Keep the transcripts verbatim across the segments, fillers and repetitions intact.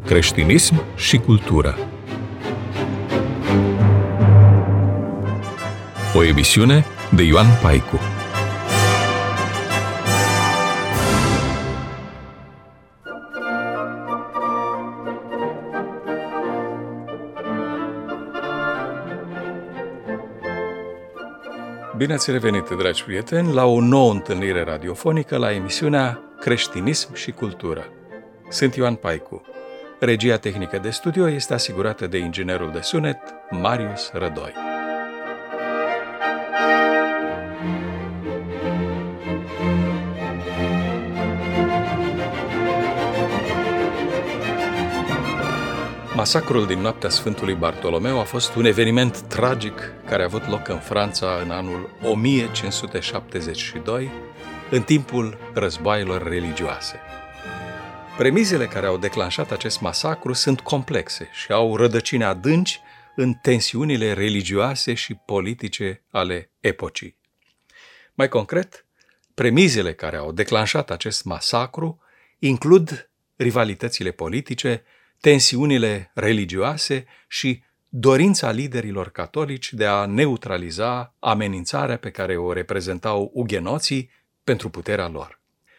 creștinism și cultură. O emisiune de Ioan Paicu. Bine ați revenit, dragi prieteni, la o nouă întâlnire radiofonică la emisiunea Creștinism și cultură. Sunt Ioan Paicu. Regia tehnică de studio este asigurată de inginerul de sunet Marius Rădoi. Masacrul din noaptea Sfântului Bartolomeu a fost un eveniment tragic care a avut loc în Franța în anul o mie cinci sute șaptezeci și doi, în timpul războaielor religioase. Premizele care au declanșat acest masacru sunt complexe și au rădăcini adânci în tensiunile religioase și politice ale epocii. Mai concret, premizele care au declanșat acest masacru includ rivalitățile politice, tensiunile religioase și dorința liderilor catolici de a neutraliza amenințarea pe care o reprezentau ugenoții pentru puterea lor.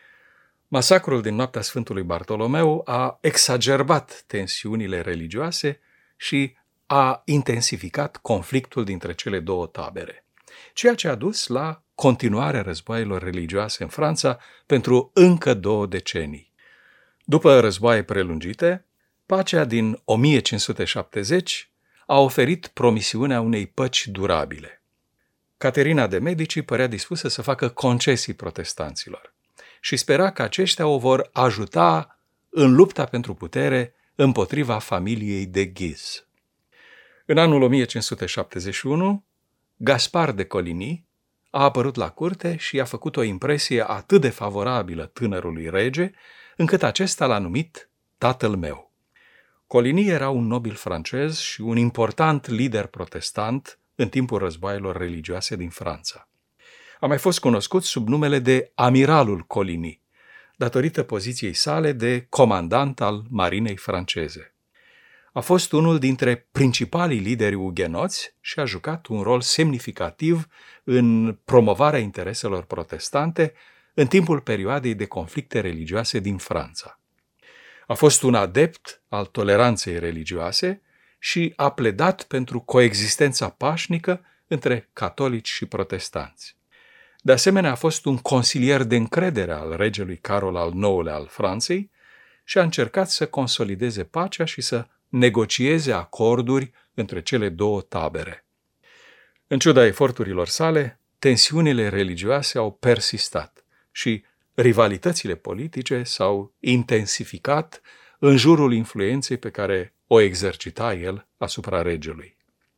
Masacrul din noaptea Sfântului Bartolomeu a exacerbat tensiunile religioase și a intensificat conflictul dintre cele două tabere, ceea ce a dus la continuarea războaielor religioase în Franța pentru încă două decenii. După războaie prelungite, pacea din o mie cinci sute șaptezeci a oferit promisiunea unei păci durabile. Caterina de Medici părea dispusă să facă concesii protestanților și spera că aceștia o vor ajuta în lupta pentru putere împotriva familiei de Guise. În anul o mie cinci sute șaptezeci și unu, Gaspar de Coligny a apărut la curte și a făcut o impresie atât de favorabilă tânărului rege, încât acesta l-a numit tatăl meu. Coligny era un nobil francez și un important lider protestant în timpul războaielor religioase din Franța. A mai fost cunoscut sub numele de Amiralul Coligny, datorită poziției sale de comandant al marinei franceze. A fost unul dintre principalii lideri ugenoți și a jucat un rol semnificativ în promovarea intereselor protestante în timpul perioadei de conflicte religioase din Franța. A fost un adept al toleranței religioase și a pledat pentru coexistența pașnică între catolici și protestanți. De asemenea, a fost un consilier de încredere al regelui Carol al nouălea al Franței și a încercat să consolideze pacea și să negocieze acorduri între cele două tabere. În ciuda eforturilor sale, tensiunile religioase au persistat și rivalitățile politice s-au intensificat în jurul influenței pe care o exercita el asupra regelui.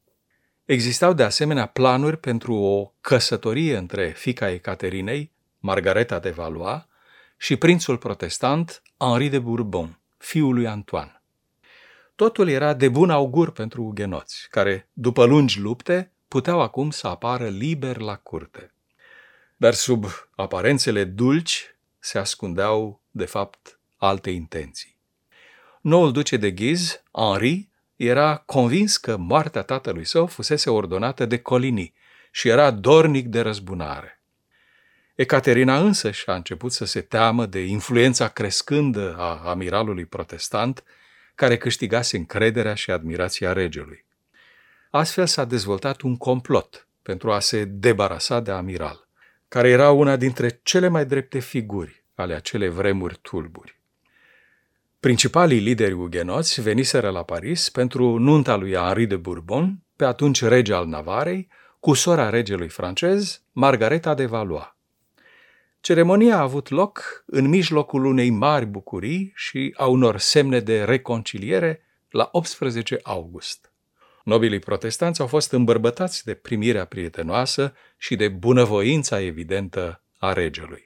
Existau de asemenea planuri pentru o căsătorie între fiica Ecaterinei, Margareta de Valois, și prințul protestant Henri de Bourbon, fiul lui Antoine. Totul era de bun augur pentru ugenoți, care, după lungi lupte, puteau acum să apară liberi la curte. Dar sub aparențele dulci se ascundeau, de fapt, alte intenții. Noul duce de Guise, Henri, era convins că moartea tatălui său fusese ordonată de Coligny și era dornic de răzbunare. Ecaterina însăși a început să se teamă de influența crescândă a amiralului protestant, care câștigase încrederea și admirația regelui. Astfel s-a dezvoltat un complot pentru a se debarasa de amiral, care era una dintre cele mai drepte figuri ale acelei vremuri tulburi. Principalii lideri ugenoți veniseră la Paris pentru nunta lui Henri de Bourbon, pe atunci rege al Navarei, cu sora regelui francez, Margareta de Valois. Ceremonia a avut loc în mijlocul unei mari bucurii și a unor semne de reconciliere la optsprezece august. Nobilii protestanți au fost îmbărbătați de primirea prietenoasă și de bunăvoința evidentă a regelui.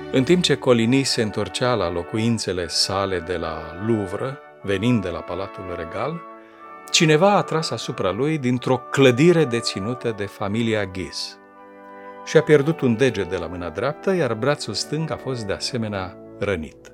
În timp ce Coligny se întorcea la locuințele sale de la Louvre, venind de la Palatul Regal, cineva a tras asupra lui dintr-o clădire deținută de familia Guise. Și-a pierdut un deget de la mâna dreaptă, iar brațul stâng a fost de asemenea rănit.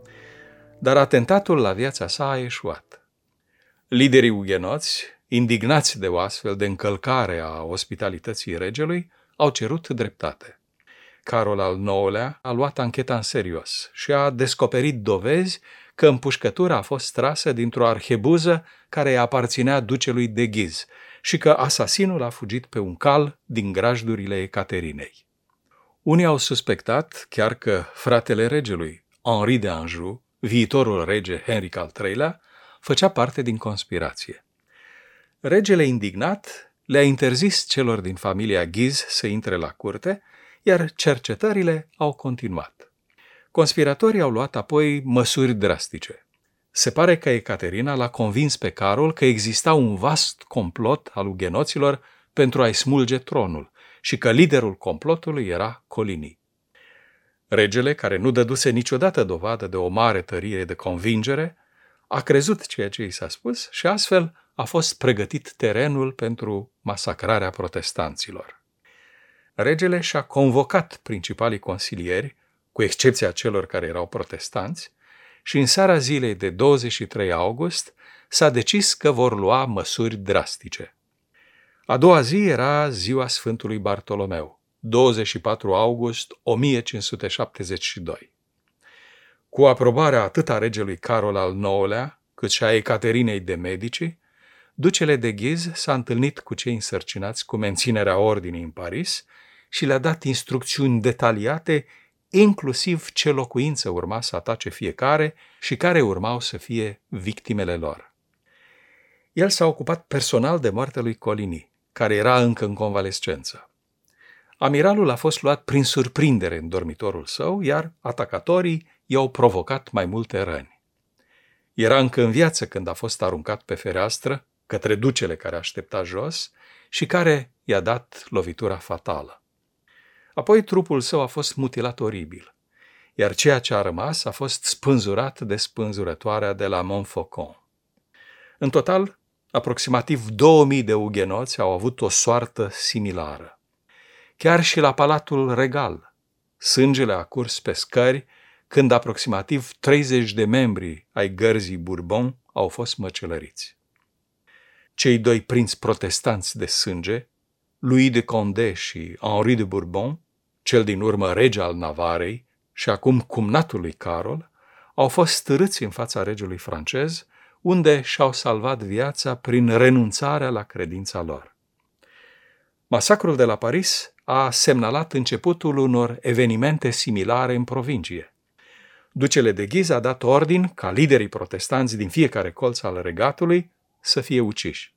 Dar atentatul la viața sa a eșuat. Liderii ugenoți, indignați de o astfel de încălcare a ospitalității regelui, au cerut dreptate. Carol al nouălea a luat ancheta în serios și a descoperit dovezi că împușcătura a fost trasă dintr-o arhebuză care îi aparținea ducelui de Guise și că asasinul a fugit pe un cal din grajdurile Ecaterinei. Unii au suspectat chiar că fratele regelui, Henri de Anjou, viitorul rege Henric al treilea, făcea parte din conspirație. Regele indignat le-a interzis celor din familia Guise să intre la curte, iar cercetările au continuat. Conspiratorii au luat apoi măsuri drastice. Se pare că Ecaterina l-a convins pe Carol că exista un vast complot al ugenoților pentru a-i smulge tronul și că liderul complotului era Coligny. Regele, care nu dăduse niciodată dovadă de o mare tărie de convingere, a crezut ceea ce i s-a spus și astfel a fost pregătit terenul pentru masacrarea protestanților. Regele și-a convocat principalii consilieri, cu excepția celor care erau protestanți, și în seara zilei de douăzeci și trei august s-a decis că vor lua măsuri drastice. A doua zi era ziua Sfântului Bartolomeu, douăzeci și patru august o mie cinci sute șaptezeci și doi. Cu aprobarea atât a regelui Carol al nouălea, cât și a Ecaterinei de Medici, ducele de Guise s-a întâlnit cu cei însărcinați cu menținerea ordinii în Paris și le-a dat instrucțiuni detaliate, inclusiv ce locuință urma să atace fiecare și care urmau să fie victimele lor. El s-a ocupat personal de moartea lui Coligny, care era încă în convalescență. Amiralul a fost luat prin surprindere în dormitorul său, iar atacatorii i-au provocat mai multe răni. Era încă în viață când a fost aruncat pe fereastră către ducele care aștepta jos și care i-a dat lovitura fatală. Apoi trupul său a fost mutilat oribil, iar ceea ce a rămas a fost spânzurat de spânzurătoarea de la Montfaucon. În total, aproximativ două mii de ugenoți au avut o soartă similară. Chiar și la Palatul Regal, sângele a curs pe scări când aproximativ treizeci de membri ai gărzii Bourbon au fost măcelăriți. Cei doi prinți protestanți de sânge, Louis de Condé și Henri de Bourbon, cel din urmă rege al Navarei și acum cumnatul lui Carol, au fost stârâți în fața regelui francez, unde și-au salvat viața prin renunțarea la credința lor. Masacrul de la Paris a semnalat începutul unor evenimente similare în provincie. Ducele de Guise a dat ordin ca liderii protestanți din fiecare colț al regatului să fie uciși.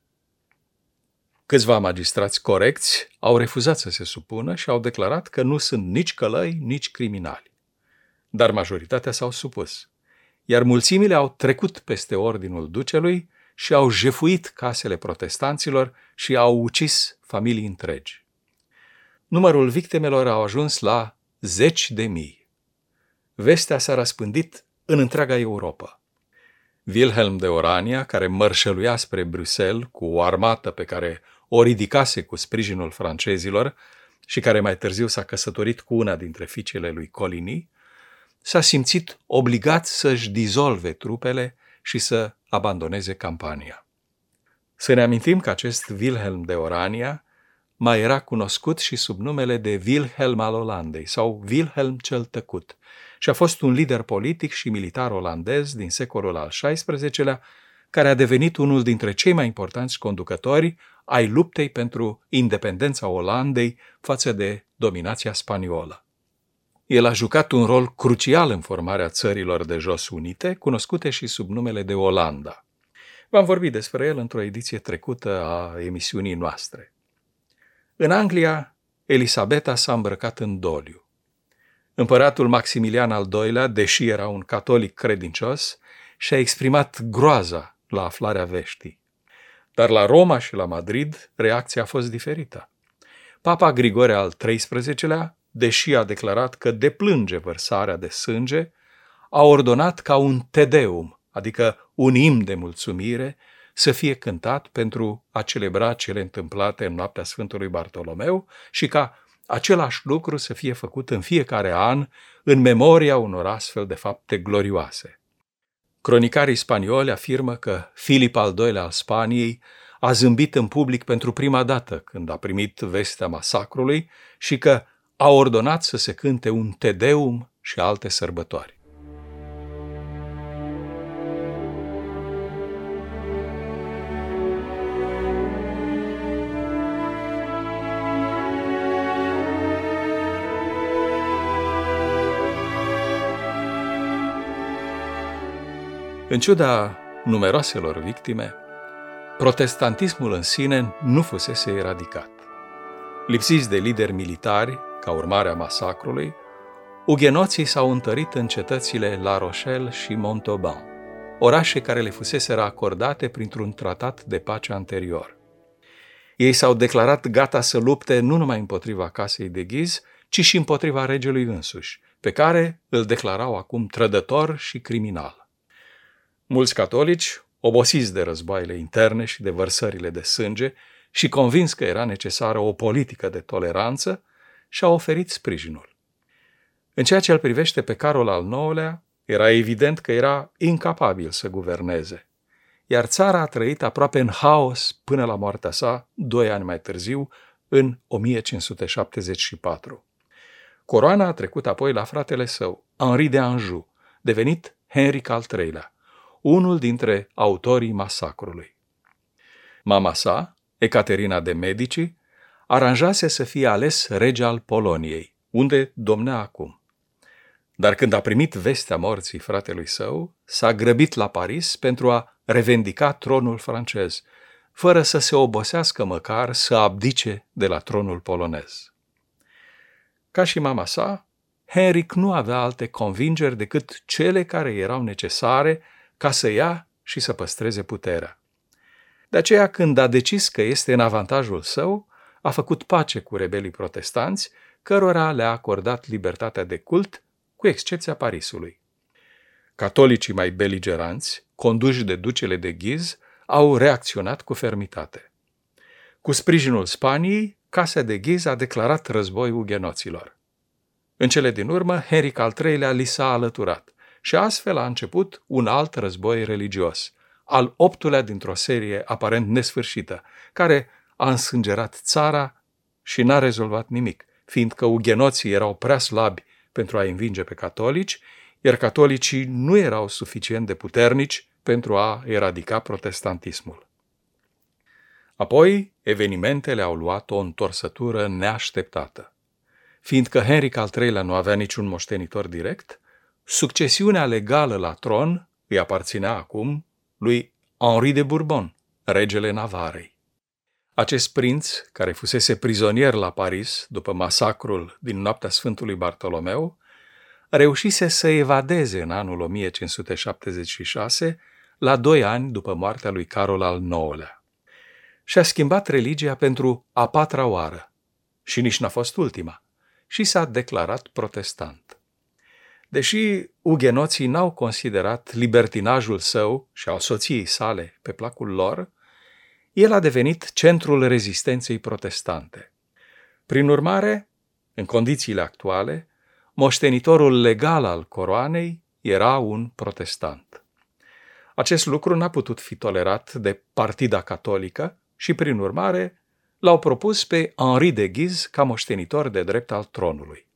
Câțiva magistrați corecți au refuzat să se supună și au declarat că nu sunt nici călăi, nici criminali. Dar majoritatea s-au supus, iar mulțimile au trecut peste ordinul ducelui și au jefuit casele protestanților și au ucis familii întregi. Numărul victimelor a ajuns la zeci de mii. Vestea s-a răspândit în întreaga Europa. Wilhelm de Orania, care mărșăluia spre Bruxelles cu o armată pe care o ridicase cu sprijinul francezilor și care mai târziu s-a căsătorit cu una dintre fiicele lui Coligny, s-a simțit obligat să-și dizolve trupele și să abandoneze campania. Să ne amintim că acest Wilhelm de Orania mai era cunoscut și sub numele de Wilhelm al Olandei sau Wilhelm cel Tăcut și a fost un lider politic și militar olandez din secolul al șaisprezecelea, care a devenit unul dintre cei mai importanți conducători ai luptei pentru independența Olandei față de dominația spaniolă. El a jucat un rol crucial în formarea țărilor de jos unite, cunoscute și sub numele de Olanda. V-am vorbit despre el într-o ediție trecută a emisiunii noastre. În Anglia, Elisabeta s-a îmbrăcat în doliu. Împăratul Maximilian al doilea, deși era un catolic credincios, și-a exprimat groaza la aflarea veștii. Dar la Roma și la Madrid, reacția a fost diferită. Papa Grigore al treisprezecelea, deși a declarat că deplânge vărsarea de sânge, a ordonat ca un Te Deum, adică un imn de mulțumire, să fie cântat pentru a celebra cele întâmplate în noaptea Sfântului Bartolomeu și ca același lucru să fie făcut în fiecare an în memoria unor astfel de fapte glorioase. Cronicarii spanioli afirmă că Filip al doilea al Spaniei a zâmbit în public pentru prima dată când a primit vestea masacrului și că a ordonat să se cânte un Te Deum și alte sărbători. În ciuda numeroaselor victime, protestantismul în sine nu fusese eradicat. Lipsiți de lideri militari, ca urmare a masacrului, ugenoții s-au întărit în cetățile La Rochelle și Montauban, orașe care le fuseseră acordate printr-un tratat de pace anterior. Ei s-au declarat gata să lupte nu numai împotriva casei de Guise, ci și împotriva regelui însuși, pe care îl declarau acum trădător și criminal. Mulți catolici, obosiți de războaiele interne și de vărsările de sânge și convins că era necesară o politică de toleranță, și-au oferit sprijinul. În ceea ce îl privește pe Carol al nouălea, era evident că era incapabil să guverneze, iar țara a trăit aproape în haos până la moartea sa, doi ani mai târziu, în o mie cinci sute șaptezeci și patru. Coroana a trecut apoi la fratele său, Henri de Anjou, devenit Henric al treilea, unul dintre autorii masacrului. Mama sa, Ecaterina de Medici, aranjase să fie ales rege al Poloniei, unde domnea acum. Dar când a primit vestea morții fratelui său, s-a grăbit la Paris pentru a revendica tronul francez, fără să se obosească măcar să abdice de la tronul polonez. Ca și mama sa, Henric nu avea alte convingeri decât cele care erau necesare ca să ia și să păstreze puterea. De aceea, când a decis că este în avantajul său, a făcut pace cu rebelii protestanți, cărora le-a acordat libertatea de cult, cu excepția Parisului. Catolicii mai beligeranți, conduși de ducele de Guise, au reacționat cu fermitate. Cu sprijinul Spaniei, Casa de Guise a declarat război ugenoților. În cele din urmă, Henric al treilea li s-a alăturat și astfel a început un alt război religios, al optulea dintr-o serie aparent nesfârșită, care a însângerat țara și n-a rezolvat nimic, fiindcă ugenoții erau prea slabi pentru a învinge pe catolici, iar catolicii nu erau suficient de puternici pentru a eradica protestantismul. Apoi, evenimentele au luat o întorsătură neașteptată. Fiindcă Henric al treilea nu avea niciun moștenitor direct, succesiunea legală la tron îi aparținea acum lui Henri de Bourbon, regele Navarei. Acest prinț, care fusese prizonier la Paris după masacrul din noaptea Sfântului Bartolomeu, reușise să evadeze în anul o mie cinci sute șaptezeci și șase, la doi ani după moartea lui Carol al nouălea. Și-a schimbat religia pentru a patra oară, și nici n-a fost ultima, și s-a declarat protestant. Deși ugenoții n-au considerat libertinajul său și al soției sale pe placul lor, el a devenit centrul rezistenței protestante. Prin urmare, în condițiile actuale, moștenitorul legal al coroanei era un protestant. Acest lucru n-a putut fi tolerat de Partida Catolică și, prin urmare, l-au propus pe Henri de Guise ca moștenitor de drept al tronului.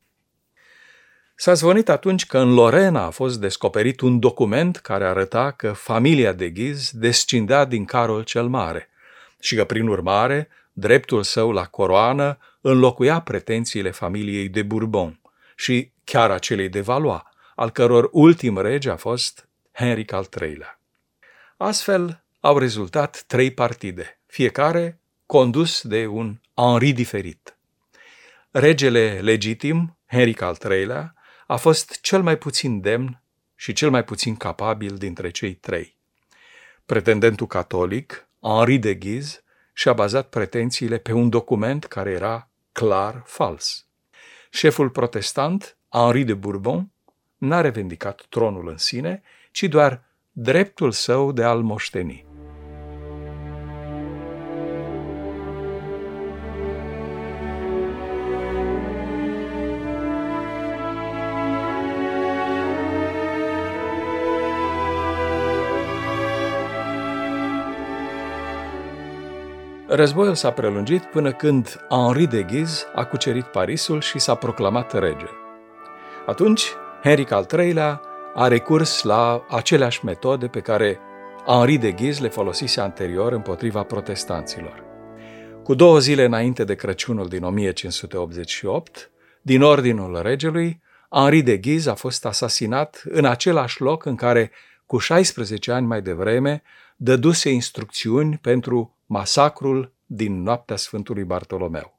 S-a zvonit atunci că în Lorena a fost descoperit un document care arăta că familia de Guise descindea din Carol cel Mare și că, prin urmare, dreptul său la coroană înlocuia pretențiile familiei de Bourbon și chiar a celei de Valois, al căror ultim rege a fost Henric al treilea. Astfel au rezultat trei partide, fiecare condus de un Henri diferit. Regele legitim, Henric al treilea, a fost cel mai puțin demn și cel mai puțin capabil dintre cei trei. Pretendentul catolic, Henri de Guise, și-a bazat pretențiile pe un document care era clar fals. Șeful protestant, Henri de Bourbon, n-a revendicat tronul în sine, ci doar dreptul său de a-l moșteni. Războiul s-a prelungit până când Henri de Guise a cucerit Parisul și s-a proclamat rege. Atunci, Henric al treilea a recurs la aceleași metode pe care Henri de Guise le folosise anterior împotriva protestanților. Cu două zile înainte de Crăciunul din o mie cinci sute optzeci și opt, din ordinul regelui, Henri de Guise a fost asasinat în același loc în care, cu șaisprezece ani mai devreme, dăduse instrucțiuni pentru masacrul din noaptea Sfântului Bartolomeu.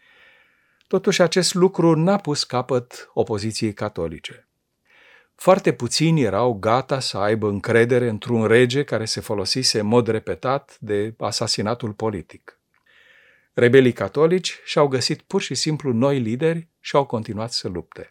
Totuși, acest lucru n-a pus capăt opoziției catolice. Foarte puțini erau gata să aibă încredere într-un rege care se folosise în mod repetat de asasinatul politic. Rebelii catolici și-au găsit pur și simplu noi lideri și au continuat să lupte.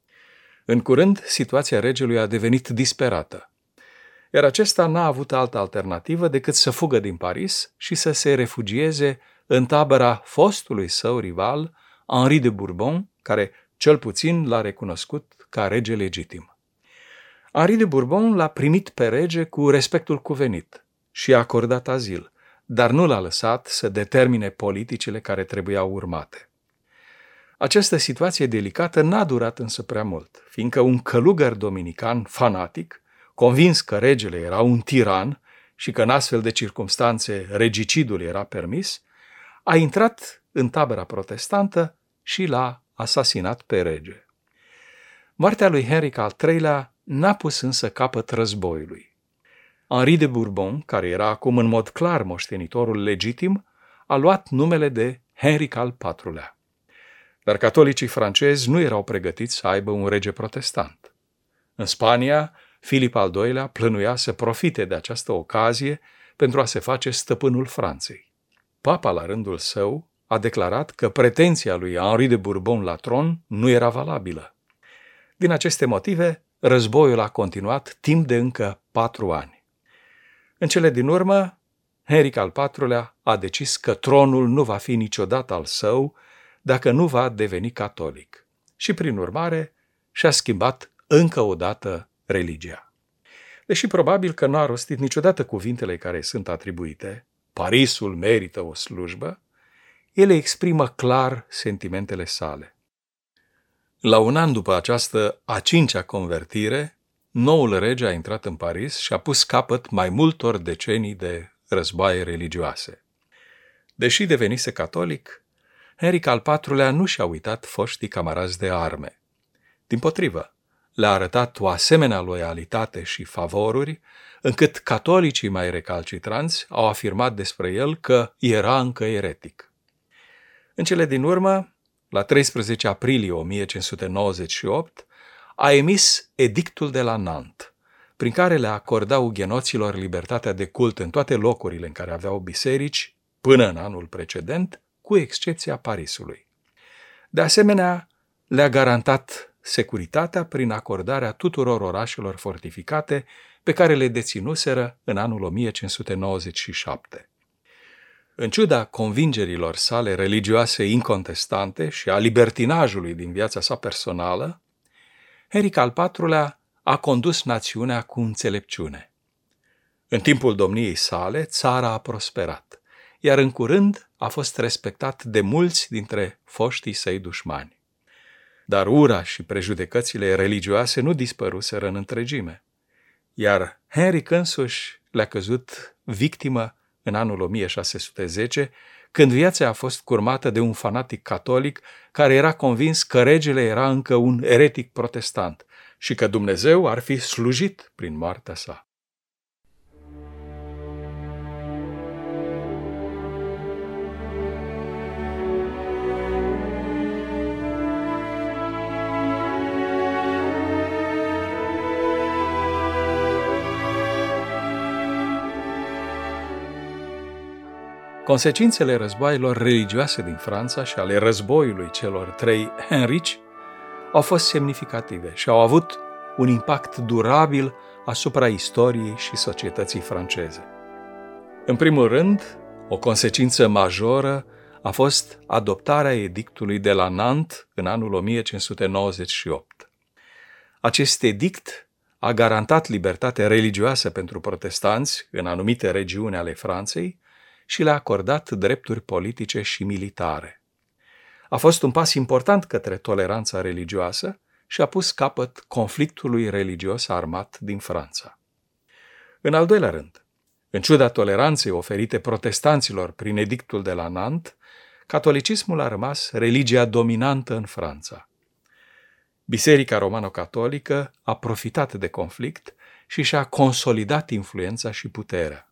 În curând, situația regelui a devenit disperată, iar acesta n-a avut altă alternativă decât să fugă din Paris și să se refugieze în tabăra fostului său rival, Henri de Bourbon, care cel puțin l-a recunoscut ca rege legitim. Henri de Bourbon l-a primit pe rege cu respectul cuvenit și i-a acordat azil, dar nu l-a lăsat să determine politicile care trebuiau urmate. Această situație delicată n-a durat însă prea mult, fiindcă un călugăr dominican fanatic, convins că regele era un tiran și că în astfel de circumstanțe regicidul era permis, a intrat în tabăra protestantă și l-a asasinat pe rege. Moartea lui Henric al treilea n-a pus însă capăt războiului. Henri de Bourbon, care era acum în mod clar moștenitorul legitim, a luat numele de Henric al patrulea. Dar catolicii francezi nu erau pregătiți să aibă un rege protestant. În Spania, Filip al doilea plănuia să profite de această ocazie pentru a se face stăpânul Franței. Papa, la rândul său, a declarat că pretenția lui Henri de Bourbon la tron nu era valabilă. Din aceste motive, războiul a continuat timp de încă patru ani. În cele din urmă, Henric al patrulea a decis că tronul nu va fi niciodată al său dacă nu va deveni catolic și, prin urmare, și-a schimbat încă o dată religia. Deși probabil că nu a rostit niciodată cuvintele care sunt atribuite, Parisul merită o slujbă, ele exprimă clar sentimentele sale. La un an după această a cincea convertire, noul rege a intrat în Paris și a pus capăt mai multor decenii de războaie religioase. Deși devenise catolic, Henric al patrulea nu și-a uitat foștii camarazi de arme. Dimpotrivă, le-a arătat o asemenea loialitate și favoruri, încât catolicii mai recalcitranți au afirmat despre el că era încă eretic. În cele din urmă, la treisprezece aprilie o mie cinci sute nouăzeci și opt, a emis edictul de la Nantes, prin care le acorda ughenoților libertatea de cult în toate locurile în care aveau biserici, până în anul precedent, cu excepția Parisului. De asemenea, le-a garantat securitatea prin acordarea tuturor orașelor fortificate pe care le deținuseră în anul o mie cinci sute nouăzeci și șapte. În ciuda convingerilor sale religioase incontestante și a libertinajului din viața sa personală, Henric al patrulea a condus națiunea cu înțelepciune. În timpul domniei sale, țara a prosperat, iar în curând a fost respectat de mulți dintre foștii săi dușmani. Dar ura și prejudecățile religioase nu dispăruseră în întregime, iar Henric însuși le-a căzut victimă în anul o mie șase sute zece, când viața a fost curmată de un fanatic catolic care era convins că regele era încă un eretic protestant și că Dumnezeu ar fi slujit prin moartea sa. Consecințele războaielor religioase din Franța și ale războiului celor trei Henrici au fost semnificative și au avut un impact durabil asupra istoriei și societății franceze. În primul rând, o consecință majoră a fost adoptarea edictului de la Nantes în anul o mie cinci sute nouăzeci și opt. Acest edict a garantat libertatea religioasă pentru protestanți în anumite regiuni ale Franței și le-a acordat drepturi politice și militare. A fost un pas important către toleranța religioasă și a pus capăt conflictului religios armat din Franța. În al doilea rând, în ciuda toleranței oferite protestanților prin edictul de la Nantes, catolicismul a rămas religia dominantă în Franța. Biserica romano-catolică a profitat de conflict și și-a consolidat influența și puterea.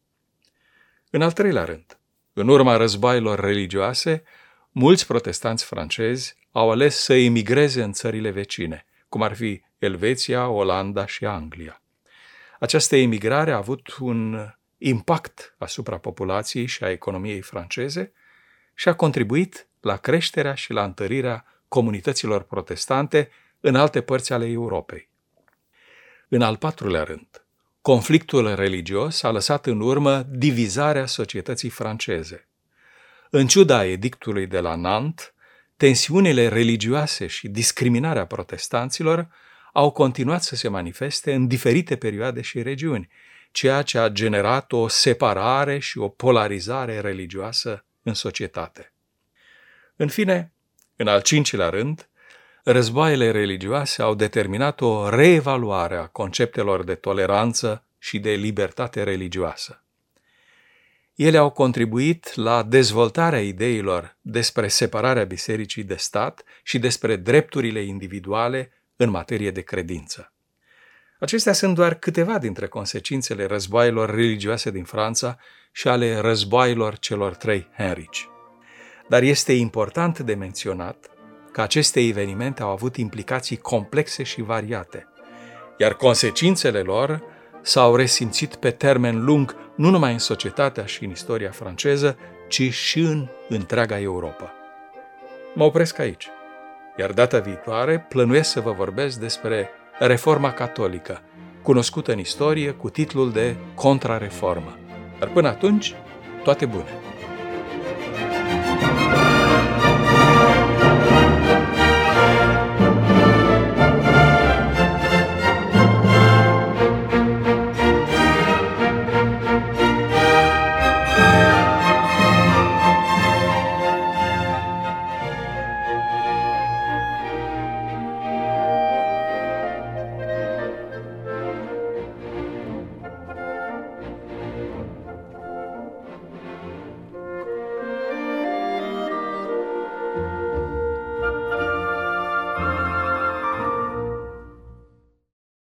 În al treilea rând, în urma războaielor religioase, mulți protestanți francezi au ales să emigreze în țările vecine, cum ar fi Elveția, Olanda și Anglia. Această emigrare a avut un impact asupra populației și a economiei franceze și a contribuit la creșterea și la întărirea comunităților protestante în alte părți ale Europei. În al patrulea rând, conflictul religios a lăsat în urmă divizarea societății franceze. În ciuda edictului de la Nantes, tensiunile religioase și discriminarea protestanților au continuat să se manifeste în diferite perioade și regiuni, ceea ce a generat o separare și o polarizare religioasă în societate. În fine, în al cincilea rând, războaiele religioase au determinat o reevaluare a conceptelor de toleranță și de libertate religioasă. Ele au contribuit la dezvoltarea ideilor despre separarea bisericii de stat și despre drepturile individuale în materie de credință. Acestea sunt doar câteva dintre consecințele războaielor religioase din Franța și ale războaielor celor trei Henrici. Dar este important de menționat că aceste evenimente au avut implicații complexe și variate, iar consecințele lor s-au resimțit pe termen lung nu numai în societatea și în istoria franceză, ci și în întreaga Europa. Mă opresc aici, iar data viitoare plănuiesc să vă vorbesc despre Reforma Catolică, cunoscută în istorie cu titlul de Contrareformă. Dar până atunci, toate bune!